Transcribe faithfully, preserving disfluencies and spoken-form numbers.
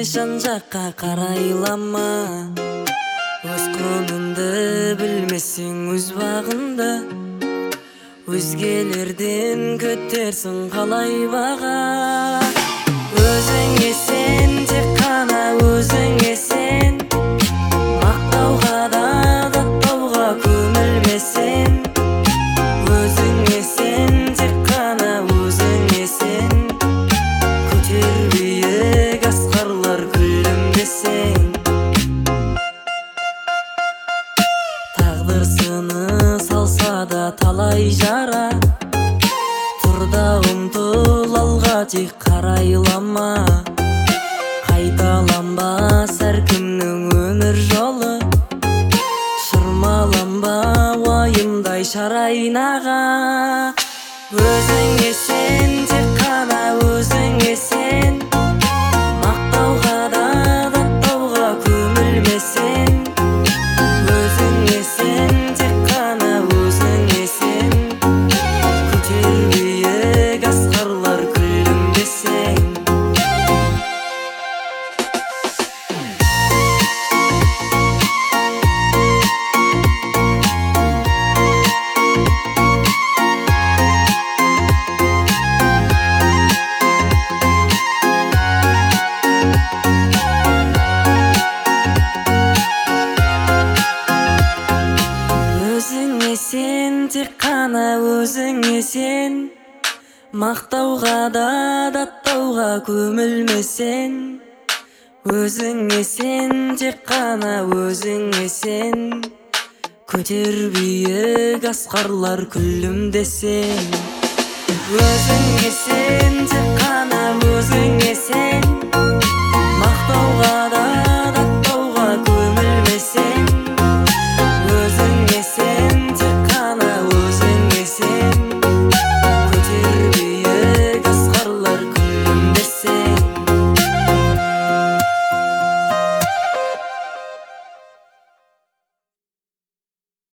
жан жаққа қарайлама, өз құныңды білмесең өз бағыңды өзгелерден көтерсің қалай баға. Өзіңе сен, тек қана өзіңе сен, мақтауға да даттауға көмілмесең. Өзіңе сен, тек қана өзіңе сен, көтер биік асқарлар күлімдесең. Тағдыр сыны салса да талай жара, тұрда ұмтыл алға тек қарайлама. Қайталанбас әркімнің өмір жолы, шырмаланба уайымдай шарайнаға. Өзіңе сен, тек қана өзіңе сен, мақтауға да даттауға көмілмесең. Өзіңе сен, тек қана өзіңе сен, көтер биік асқарлар күлімдесең. Өзіңе сен, тек қана өзіңе сен, мақтауға да даттауға көмілмесең. Өзіңе сен, тек қана өзіңе сен, көтер биік асқарлар күлімдесең. Өзіңе сен,